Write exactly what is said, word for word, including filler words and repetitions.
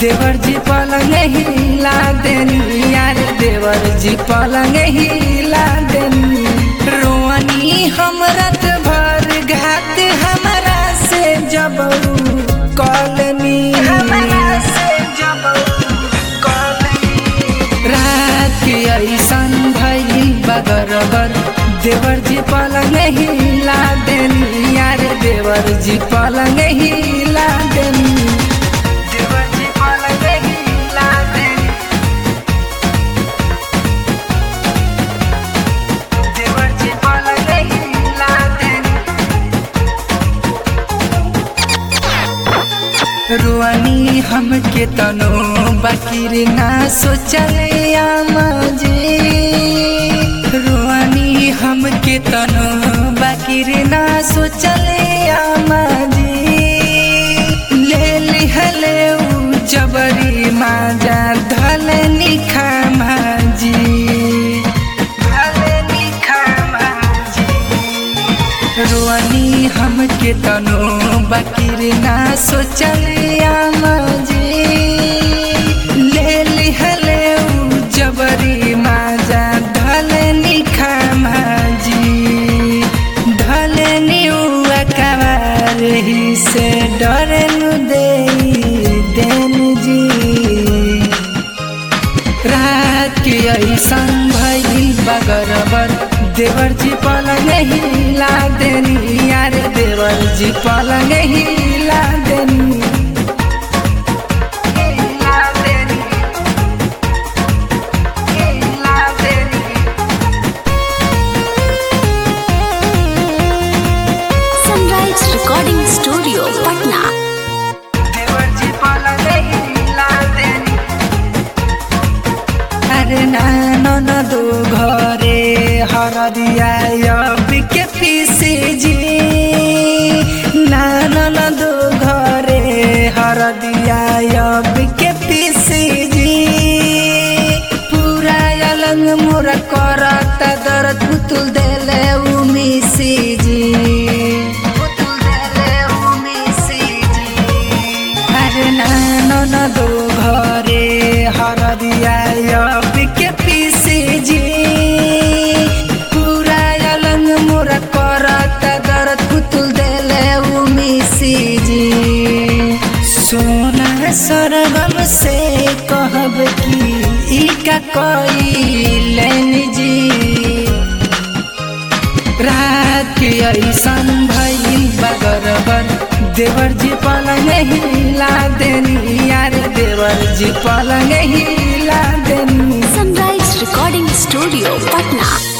देवर जी पलंग हिला देनी यार देवर जी पलंग हिला देनी। रोनी हम रात भर घात हमारा से जब कॉलनी रात के ऐसन भइल बगरगर देवर जी पलंग हिला देनी यार देवर जी पलंग हिला देनी। देवर जी पलंग हिला देनी देवर जी पलंग हिला देनी। रुआनी हमके तनो बाकिर ना सोचले आमाजी रुआनी हमके तनो बाकिर ना सोचले आमाजी ले लिहले उ जबरी माजा धलनी खामाजी धलनी खामाजी। रुआनी हमके तनो बाकिर ना सोचले आमाजी ले लिहले उ जबरी माजा धलनी खामाजी धलनी उआ कवार ही से डरनु दे देन जी। रात के ऐसन भइल बगरबर देवर जी पलंग हिला देनी यार देवर जी पलंग हिला देनी हिला देनी हिला देनी। Sunrise recording studio Patna. देवर जी पलंग हिला देनी अरे नानो न दो घरे हरदिया अब के पीसे जी नानो न दो घरे हरदिया अब के पीसे जी। पूरा अलंग मोरा करत दर्द पुतुल देले उमिसी जी पुतुल देले उमिसी जी। अरे नानो न दो घरे हरदिया अब के पीसे जी पूरा अलंग मोरा करत दर्द पुतुल देले उमिसी जी। सोना सरगम से कहब की ई का कइलेन जी। रात के ऐसन भइल बगरबर देवर जी पलंग हिला देनी यार देवर जी पलंग हिला देनी। Sunrise recording studio Patna.